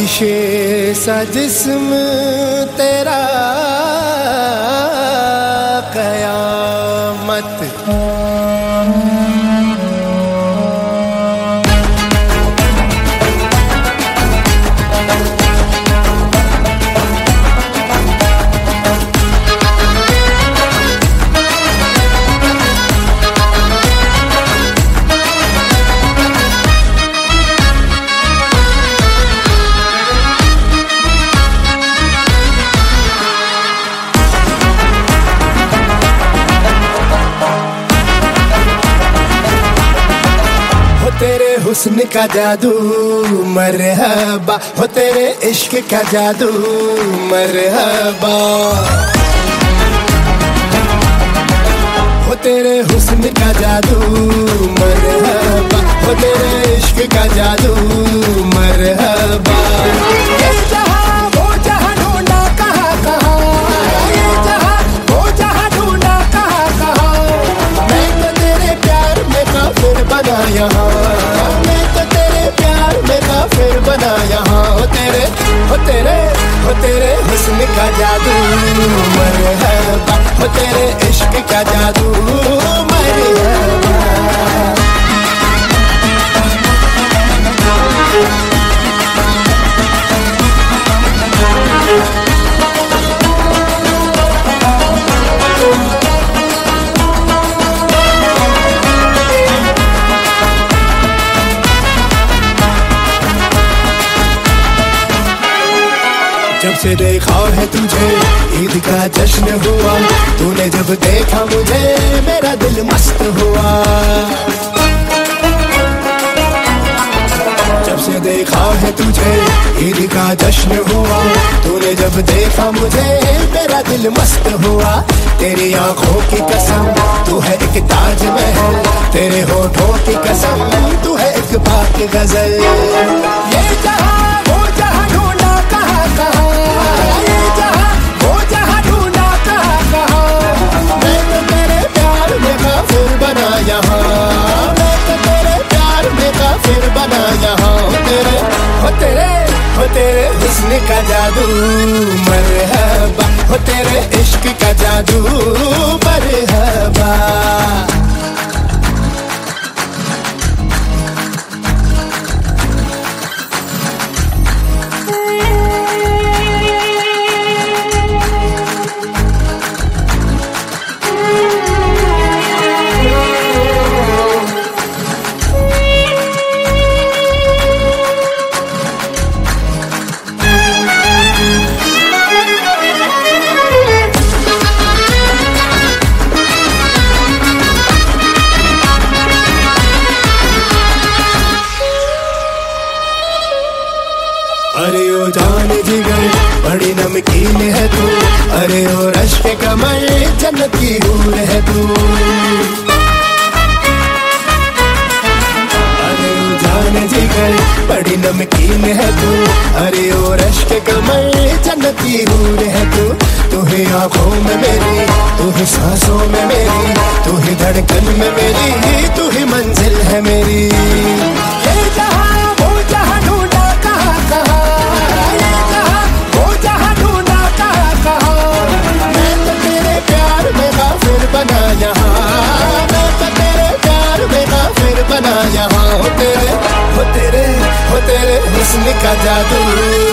शीशे सा जिस्म तेरा कयामत। तेरे हुस्न का जादू मरहबा, हो तेरे इश्क का जादू मरहबा। हो तेरे हुस्न का जादू मरहबा, हो तेरे इश्क का जादू मरहबा। ये जहां वो जहां ढूंढा कहाँ कहाँ, ये जहां वो जहां ढूंढा कहाँ कहाँ। मैं तो तेरे प्यार में काफिर बना यहाँ, फिर बना यहाँ। हो तेरे हुस्न का जादू मरहबा, हो तेरे इश्क का जादू मरहबा। जब से देखा है तुझे ईद का जश्न हुआ, तूने जब देखा मुझे मेरा दिल मस्त हुआ। जब से देखा है तुझे ईद का जश्न हुआ, तूने जब देखा मुझे मेरा दिल मस्त हुआ। तेरी आंखों की कसम तू है एक ताजमहल, तेरे होठों की कसम तू है एक पाक गजल। ये जहां वो जहां ढूंढा कहाँ कहाँ, ये जहां वो जहां ढूंढा कहाँ कहाँ। मैं तो तेरे प्यार में काफिर बना यहाँ, मैं तो तेरे प्यार में काफिर बना यहाँ। हो तेरे हुस्न का जादू मरहबा, हो तेरे इश्क का जादू मरहबा। अरे ओ जान जिगर बड़ी नमकीन है तू, अरे ओ रश के कमर जन्नत की हूर है तू। अरे ओ जान जिगर बड़ी नमकीन है तू, अरे ओ रश के कमर जन्नत की हूर है तू। तू ही आंखों में मेरी, तू ही सांसों में मेरी, तू ही धड़कन में मेरी, तू ही मंजिल है मेरी। ये जहां वो जहां ढूंढा कहाँ कहाँ, बना यहाँ, मैं तो तेरे प्यार में काफिर बना यहाँ। हो तेरे हुस्न का जादू